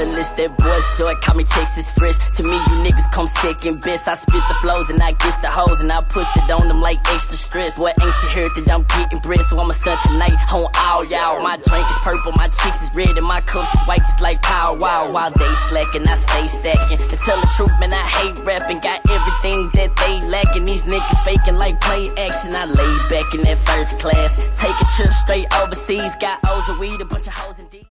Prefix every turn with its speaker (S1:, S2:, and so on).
S1: realist, that boy short, call me Texas Fresh. To me, you niggas come second best. I spit the flows and I get the hoes and I push it on them like extra stress. Boy, ain't you heard that I'm getting bread, so I'ma stunt tonight on all y'all. My drink is purple, my cheeks is red, and my cups is white just like Power Wow. While they slacking, I stay stacking. To tell the truth, man, I hate rapping. Got everything that they lacking. These niggas faking like play action. I lay back in that first class, take a trip straight overseas. Got O's of weed, a bunch of hoes and D.